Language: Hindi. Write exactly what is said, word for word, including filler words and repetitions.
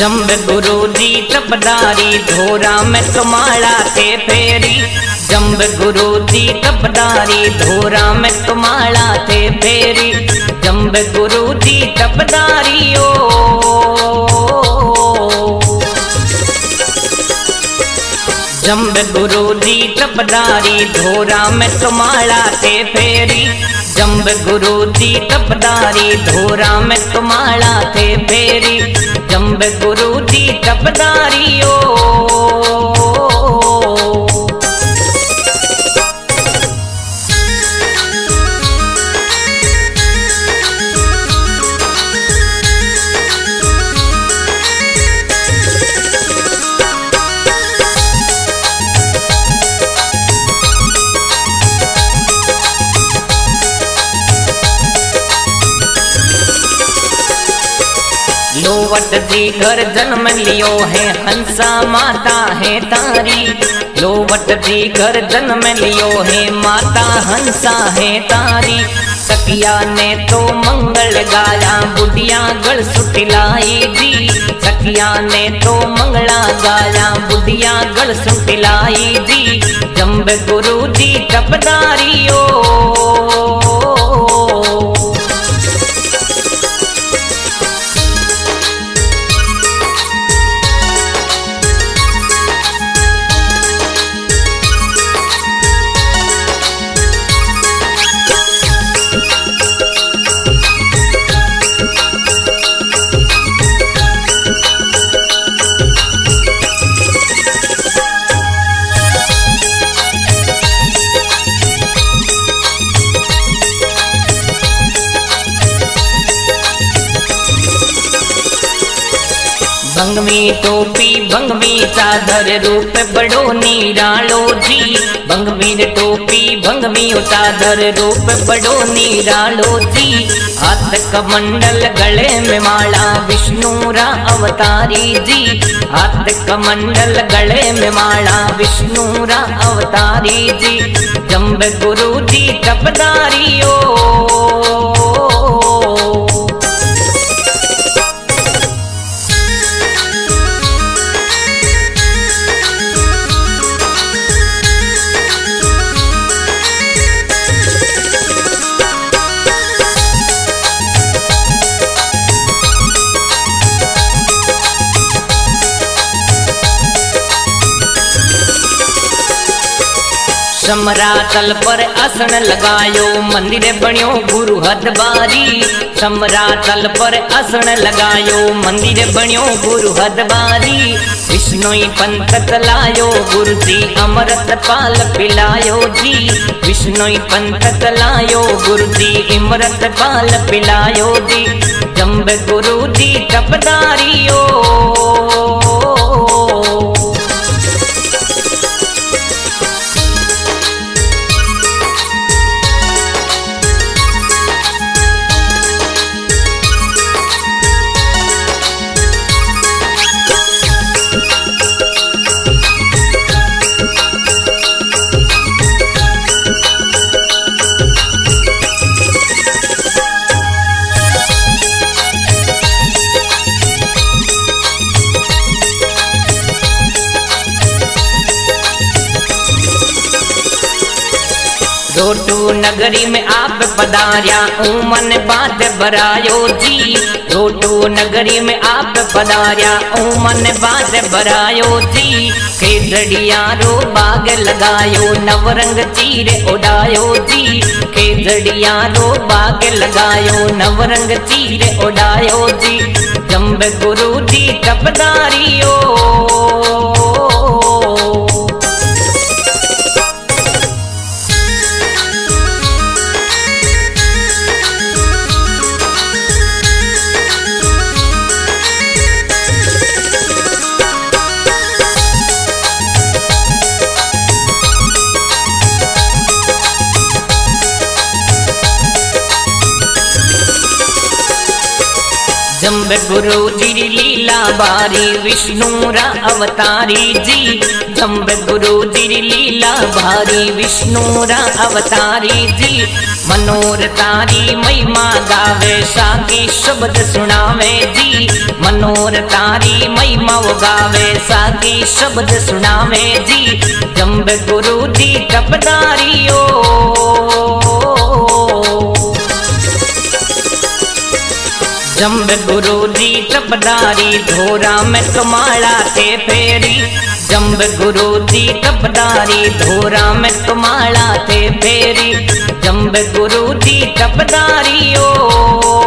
जम्ब गुरु जी तपदारी धोरा में तुम्हारा थे फेरी। जम्ब गुरु जी तपदारी धोरा में तुम्हारा थे फेरी। जम्ब गुरु जी तपदारी ओ जम्ब गुरु जी तपदारी धोरा में तुम्हारा थे फेरी। जम्ब गुरु जी तपदारी धोरा में तुम्हारा थे फेरी। जम्ब गुरु जी तपदारी ओ लोवट जी घर जन्म लियो है हंसा माता है तारी। लोवट जी घर जन्म लियो है माता हंसा है तारी। सखिया ने तो मंगल गाया बुढ़िया गढ़ सुटिलाई जी। सखिया ने तो मंगला गाया बुढ़िया गढ़ सुटिलाई जी। जम्ब गुरु जी तपदारी ओ भंगवी टोपी भंगवी चादर रूप बड़ो निरालो जी। भंगवी टोपी भंगवी चादर रूप बड़ो निरालो जी। हाथ कमंडल गले में माला विष्णुरा अवतारी जी। हाथ कमंडल गले में माला विष्णुरा अवतारी जी। जम्ब गुरु जी तपदारी ओ समरातल पर आसन लगायो मंदिर बण्यो गुरु हदबारी। समरातल पर आसन लगायो मंदिर बण्यो गुरु हदबारी। विष्णुई पंथ तलायो गुरु जी अमृत पाल पिलायो जी। विष्णुई पंथ तलायो गुरु जी अमृत पाल पिलायो जी। जम्ब गुरु जी तपदारी ओ रोटू नगरी में आप पधार्या मन बात बरायो जी। रोटू नगरी में आप पधार्या मन बात बरायो जी। खेजड़िया रो बाग लगायो नवरंग चीर उड़ायो जी। खेजड़िया रो बाग लगायो नवरंग चीर उड़ायो जी। जम्ब गुरु जी तपदारी ओ जम्ब गुरु जी लीला बारी विष्णुरा अवतारी जी। जम्ब गुरु जी लीला बारी विष्णुरा अवतारी जी। मनोर तारी महिमा गावे साकी शब्द सुनावे जी। मनोर तारी महिमा गावे साकी शब्द सुनावे जी। जंब गुरु जी तपदारियो जंब गुरु जी तपदारी धोरा में कमाला ते फेरी। जंब गुरु जी तपदारी धोरा में कमाला ते फेरी। जंब गुरु जी तपदारी ओ